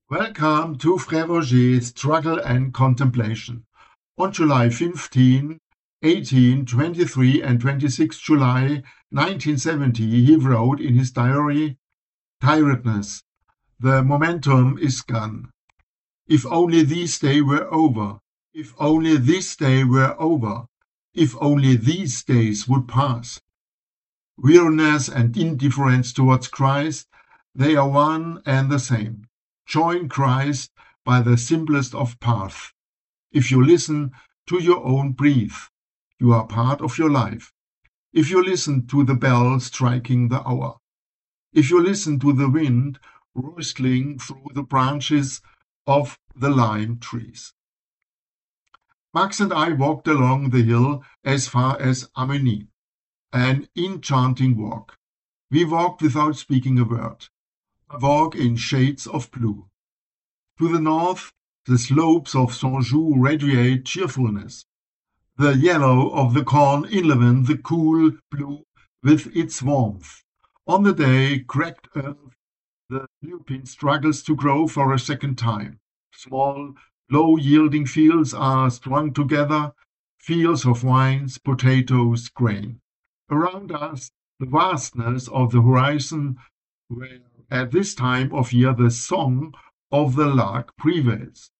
Welcome to Frère Roger's Struggle and Contemplation. On July 15, 18, 23 and 26 July 1970, he wrote in his diary, "Tiredness, the momentum is gone. If only this day were over. If only this day were over. If only these days would pass." Weariness and indifference towards Christ, they are one and the same. Join Christ by the simplest of paths. If you listen to your own breath, you are part of your life. If you listen to the bell striking the hour. If you listen to the wind rustling through the branches of the lime trees. Max and I walked along the hill as far as Ameny, an enchanting walk. We walked without speaking a word. A walk in shades of blue. To the north, the slopes of Saint-Just radiate cheerfulness. The yellow of the corn enlivened the cool blue with its warmth. On the day, cracked earth, the lupin struggles to grow for a second time. Small, low-yielding fields are strung together, fields of vines, potatoes, grain. Around us, the vastness of the horizon, where at this time of year the song of the lark prevails.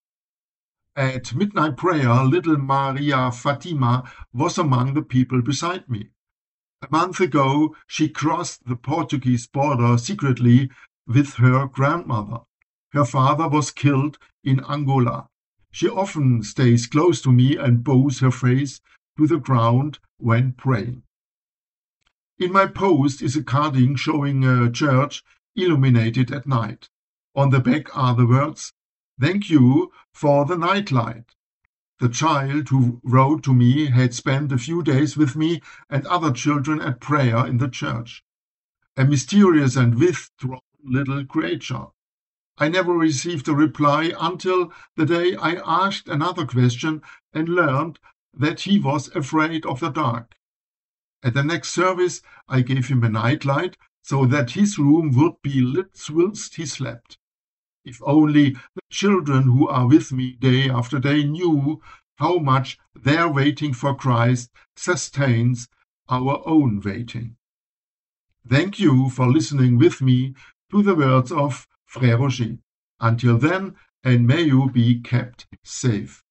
At midnight prayer, little Maria Fatima was among the people beside me. A month ago, she crossed the Portuguese border secretly with her grandmother. Her father was killed in Angola. She often stays close to me and bows her face to the ground when praying. In my post is a carding showing a church illuminated at night. On the back are the words, "Thank you for the nightlight." The child who wrote to me had spent a few days with me and other children at prayer in the church. A mysterious and withdrawn little creature. I never received a reply until the day I asked another question and learned that he was afraid of the dark. At the next service, I gave him a nightlight so that his room would be lit whilst he slept. If only the children who are with me day after day knew how much their waiting for Christ sustains our own waiting. Thank you for listening with me to the words of Frère Roger. Until then, and may you be kept safe.